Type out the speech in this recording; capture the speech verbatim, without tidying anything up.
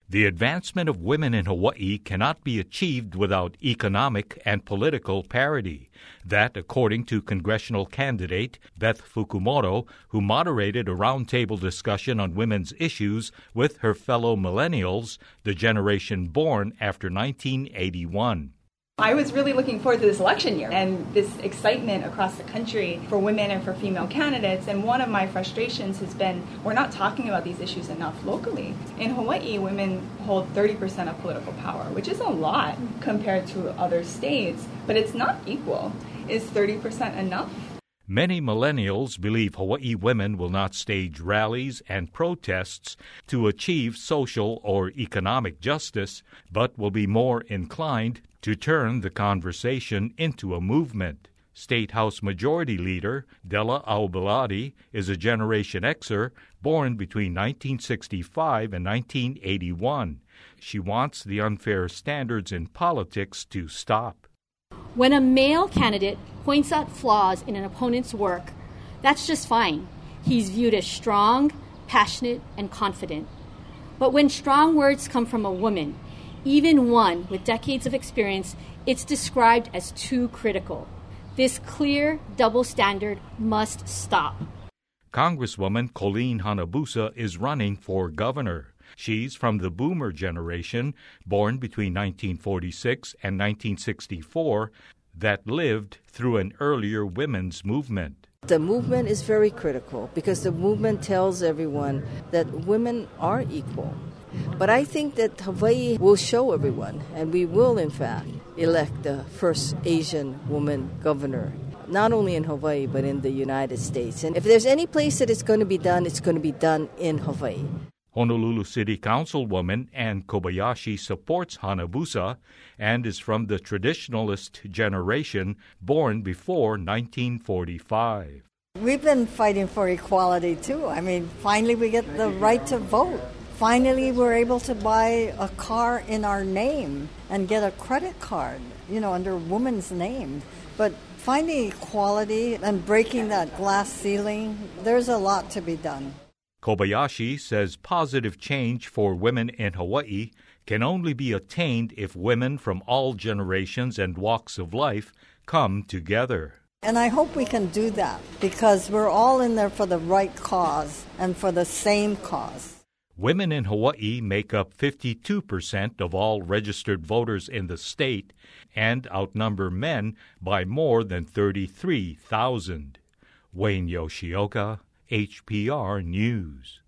The advancement of women in Hawaii cannot be achieved without economic and political parity. That, according to congressional candidate Beth Fukumoto, who moderated a roundtable discussion on women's issues with her fellow millennials, the generation born after nineteen eighty-one. I was really looking forward to this election year and this excitement across the country for women and for female candidates. And one of my frustrations has been we're not talking about these issues enough locally. In Hawaii, women hold thirty percent of political power, which is a lot compared to other states, but it's not equal. Is thirty percent enough? Many millennials believe Hawaii women will not stage rallies and protests to achieve social or economic justice, but will be more inclined to turn the conversation into a movement. State House Majority Leader Della Aobaladi is a Generation Xer born between nineteen sixty-five and nineteen eighty-one. She wants the unfair standards in politics to stop. When a male candidate points out flaws in an opponent's work, that's just fine. He's viewed as strong, passionate, and confident. But when strong words come from a woman, even one with decades of experience, it's described as too critical. This clear double standard must stop. Congresswoman Colleen Hanabusa is running for governor. She's from the boomer generation, born between nineteen forty-six and nineteen sixty-four, that lived through an earlier women's movement. The movement is very critical because the movement tells everyone that women are equal. But I think that Hawaii will show everyone, and we will, in fact, elect the first Asian woman governor, not only in Hawaii, but in the United States. And if there's any place that it's going to be done, it's going to be done in Hawaii. Honolulu City Councilwoman Ann Kobayashi supports Hanabusa and is from the traditionalist generation born before nineteen forty-five. We've been fighting for equality, too. I mean, finally we get the right to vote. Finally, we're able to buy a car in our name and get a credit card, you know, under a woman's name. But finding equality and breaking that glass ceiling, there's a lot to be done. Kobayashi says positive change for women in Hawaii can only be attained if women from all generations and walks of life come together. And I hope we can do that because we're all in there for the right cause and for the same cause. Women in Hawaii make up fifty-two percent of all registered voters in the state and outnumber men by more than thirty-three thousand. Wayne Yoshioka, H P R News.